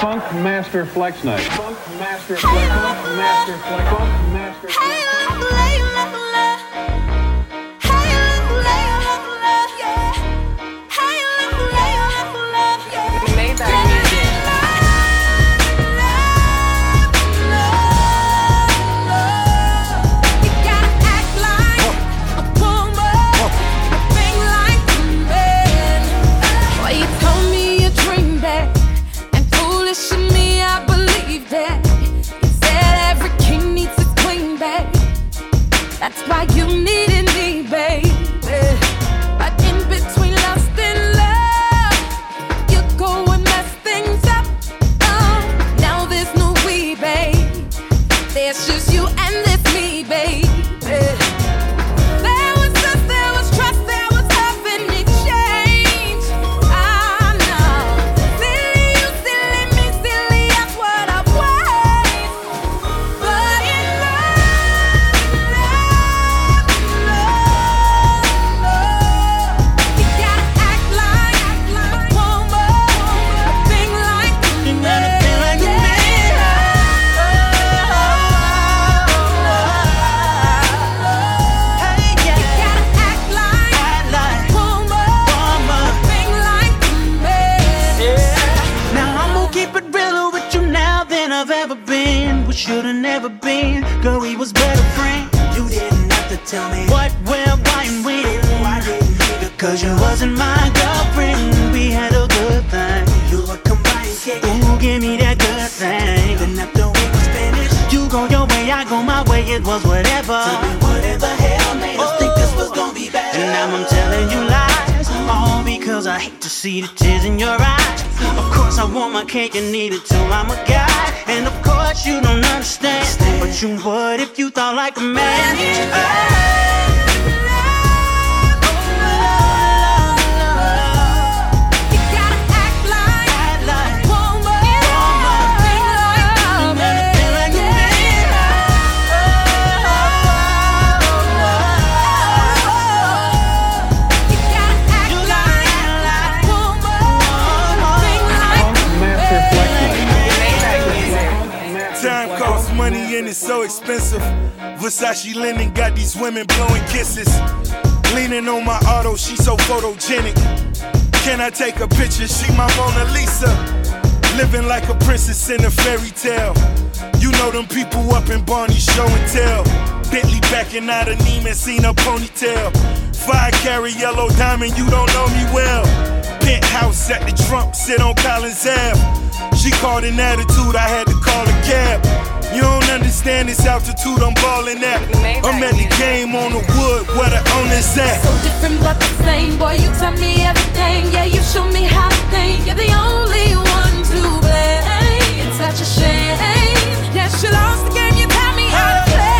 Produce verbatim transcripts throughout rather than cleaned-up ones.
Funk Master Flex Night. Funk Master Flex. Funk Master Flex. Funk Master Flex. That's why you needed me, baby. But in between lust and love, you go and mess things up. Oh, now there's no we, babe. There's just you and this me, baby. There was trust, there was trust, there was love in exchange. I know. Silly you, silly me, silly, that's what I was. But in I've ever been, we should've never been. Girl, we was better friends. You didn't have to tell me what, where, why, and when. Why didn't you? Cause you wasn't my girlfriend. We had a good thing. You were combined kick. Ooh, give me that good thing. Then after we was finished, you go your way, I go my way. It was whatever. Tell me whatever hell made us oh. think this was gonna be better. And now I'm telling you lies, all because I hate to see the tears in your eyes. Of course I want my cake and eat it too, I'm a guy. And of course you don't understand, but you would if you thought like a man. Time costs money and it's so expensive. Versace linen got these women blowing kisses. Leaning on my auto, she so photogenic. Can I take a picture? She my Mona Lisa. Living like a princess in a fairy tale. You know them people up in Barney show and tell. Bentley backing out of Neiman, seen a ponytail. Five carat yellow diamond, you don't know me well. Penthouse at the Trump, sit on Collins Ave. She called an attitude, I had to call a cab. You don't understand this altitude I'm ballin' at. I'm at the game on the wood, where the owner's at. So different but the same, boy, you tell me everything. Yeah, you show me how to think. You're the only one to blame. It's such a shame. Yes, you lost the game, you taught me how to play.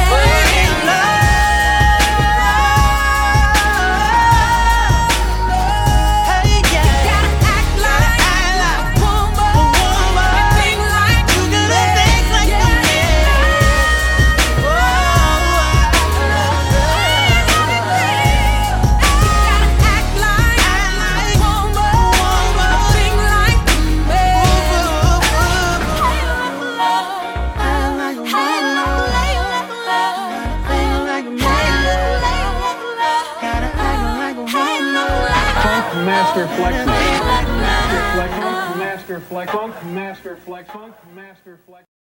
Master Flex Night. Master Flex. Funk Master Flex. Funk Master Flex. Funk Master Flex.